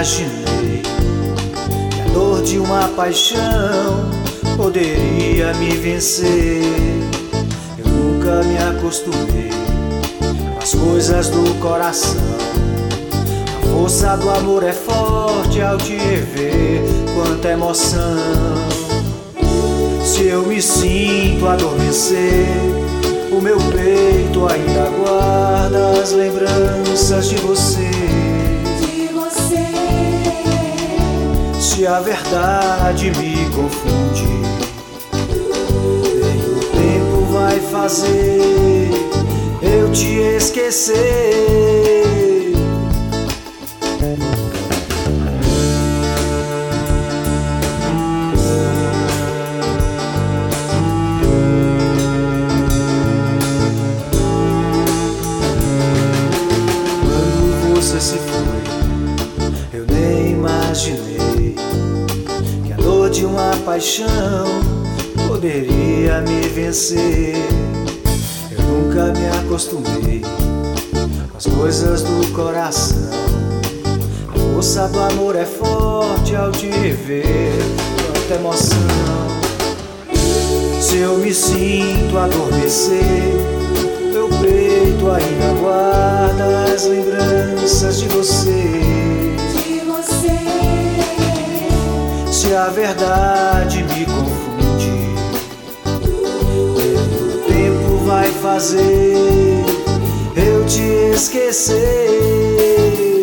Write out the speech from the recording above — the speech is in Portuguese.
imaginei que a dor de uma paixão poderia me vencer. Eu nunca me acostumei com as coisas do coração. A força do amor é forte ao te rever, quanta emoção. Se eu me sinto adormecer, o meu peito ainda guarda as lembranças de você. Se a verdade me confunde, nem o tempo vai fazer eu te esquecer. Você se foi, eu nem imaginei que a dor de uma paixão poderia me vencer. Eu nunca me acostumei com as coisas do coração. A força do amor é forte ao te rever, quanta emoção. Se eu me sinto adormecer, meu peito ainda guarda as lembranças de você. Se a verdade me confunde, o tempo vai fazer eu te esquecer.